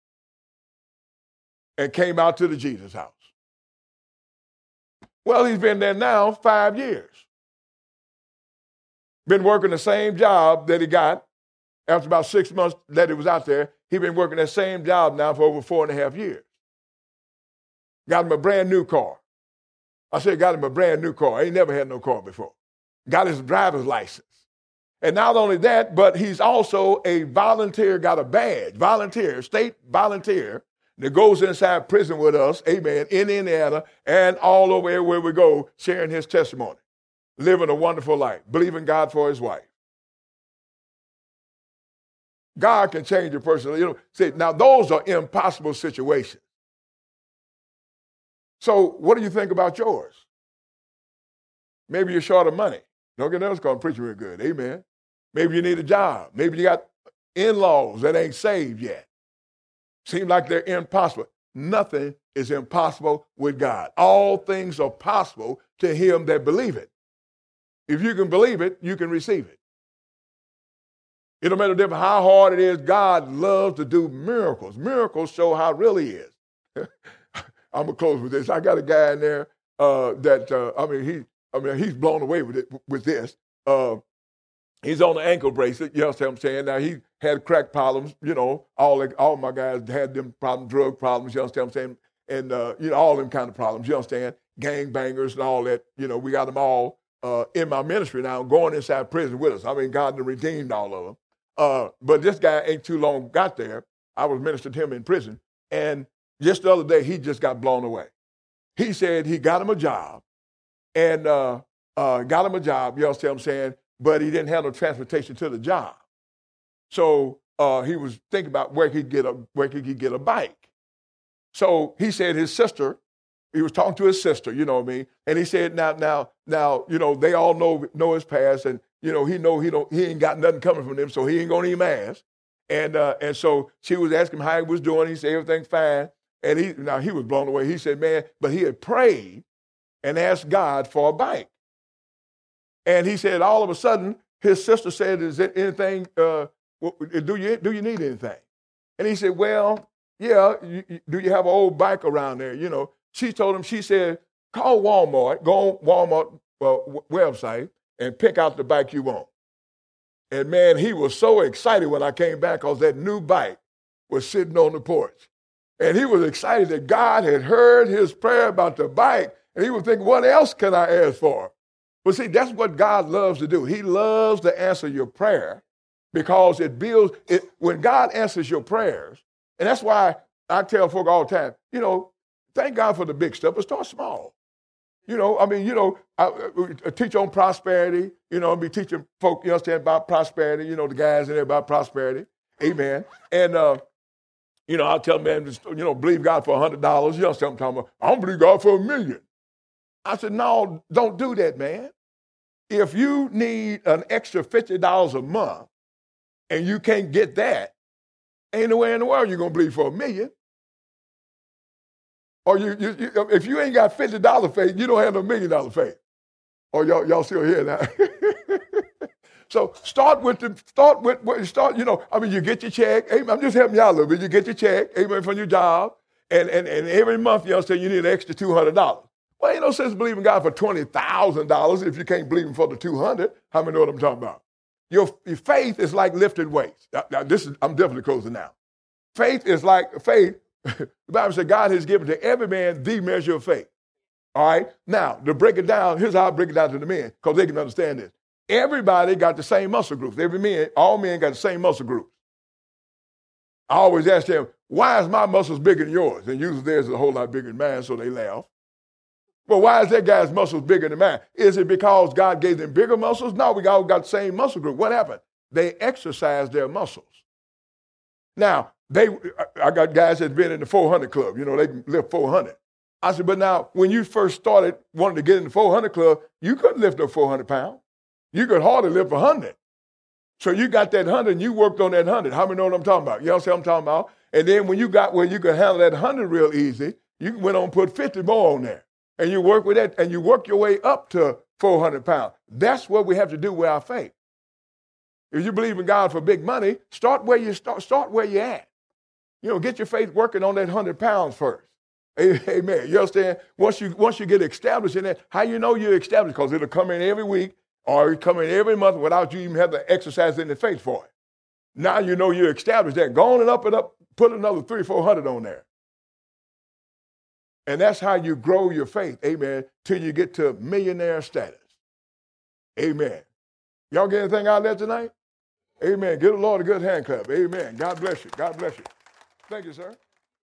and came out to the Jesus house. Well, he's been there now five years. Been working the same job that he got after about six months that he was out there. He's been working that same job now for over four and a half years. Got him a brand new car. I said, got him a brand new car. He ain't never had no car before. Got his driver's license. And not only that, but he's also a volunteer, got a badge, volunteer, state volunteer, that goes inside prison with us, amen, in Indiana and all over everywhere we go, sharing his testimony, living a wonderful life, believing God for his wife. God can change a person. You know, see, now those are impossible situations. So what do you think about yours? Maybe you're short of money. Don't get else going to preach real good, amen. Maybe you need a job. Maybe you got in-laws that ain't saved yet. Seem like they're impossible. Nothing is impossible with God. All things are possible to him that believe it. If you can believe it, you can receive it. It don't matter how hard it is. God loves to do miracles. Miracles show how real he is. I'm gonna close with this. I got a guy in there uh, that uh, I mean he I mean he's blown away with it with this. Uh, He's on the ankle bracelet, you know what I'm saying? Now, he had crack problems, you know, all all my guys had them problems, drug problems, you know what I'm saying? And, uh, you know, all them kind of problems, you understand? Gang bangers and all that, you know, we got them all uh, in my ministry now, going inside prison with us. I mean, God done redeemed all of them. Uh, but this guy ain't too long got there. I was ministering to him in prison. And just the other day, he just got blown away. He said he got him a job and uh, uh, got him a job, you know what I'm saying? But he didn't have no transportation to the job. So uh, he was thinking about where he'd get a where he could get a bike. So he said his sister, he was talking to his sister, you know what I mean? And he said, now, now, now, you know, they all know know his past, and you know, he know he don't he ain't got nothing coming from them, so he ain't gonna even ask. And uh, and so she was asking him how he was doing. He said everything's fine. And he now he was blown away. He said, man, but he had prayed and asked God for a bike. And he said, all of a sudden, his sister said, is there anything, uh, do you do you need anything? And he said, well, yeah, you, you, do you have an old bike around there? You know, she told him, she said, call Walmart, go on Walmart uh, website and pick out the bike you want. And man, he was so excited when I came back because that new bike was sitting on the porch. And he was excited that God had heard his prayer about the bike. And he was thinking, what else can I ask for? But see, that's what God loves to do. He loves to answer your prayer because it builds, it, when God answers your prayers, and that's why I tell folk all the time, you know, thank God for the big stuff, but start small. You know, I mean, you know, I, I teach on prosperity, you know, I'll be teaching folk, you understand, about prosperity, you know, the guys in there about prosperity, amen. And, uh, you know, I'll tell them, man, just, you know, believe God for one hundred dollars. You understand what I'm talking about? I don't believe God for a million. I said, no, don't do that, man. If you need an extra fifty dollars a month and you can't get that, ain't no way in the world you're going to believe for a million. Or you, you, you, if you ain't got fifty dollars faith, you don't have no million dollar faith. Or y'all, y'all still here now? So start with the start with start. You know, I mean, you get your check. Amen. I'm just helping y'all a little bit. You get your check, amen, from your job, and and, and every month y'all say you need an extra two hundred dollars. Well, ain't no sense believing God for twenty thousand dollars if you can't believe Him for the two hundred. How many know what I'm talking about? Your, your faith is like lifting weights. Now, now, this is I'm definitely closing now. Faith is like faith. The Bible said God has given to every man the measure of faith. All right. Now to break it down, here's how I break it down to the men because they can understand this. Everybody got the same muscle groups. Every man, all men got the same muscle groups. I always ask them, why is my muscles bigger than yours? And usually theirs is a whole lot bigger than mine, so they laugh. Well, why is that guy's muscles bigger than mine? Is it because God gave them bigger muscles? No, we all got the same muscle group. What happened? They exercised their muscles. Now, they, I got guys that's been in the four hundred club. You know, they can lift four hundred. I said, but now, when you first started wanting to get in the four hundred club, you couldn't lift up four hundred pounds. You could hardly lift one hundred. So you got that one hundred and you worked on that one hundred. How many know what I'm talking about? You know what I'm talking about? And then when you got where you could handle that one hundred real easy, you went on and put fifty more on there. And you work with that, and you work your way up to four hundred pounds. That's what we have to do with our faith. If you believe in God for big money, start where you start, start where you're at. You know, get your faith working on that one hundred pounds first. Amen. You understand? Once you, once you get established in that, how you know you're established? Because it'll come in every week. Or it come in every month without you even having to exercise in the faith for it. Now you know you're established there. Go on and up and up, put another three, four hundred on there. And that's how you grow your faith, amen, till you get to millionaire status. Amen. Y'all get anything out of that tonight? Amen. Give the Lord a good hand clap. Amen. God bless you. God bless you. Thank you, sir.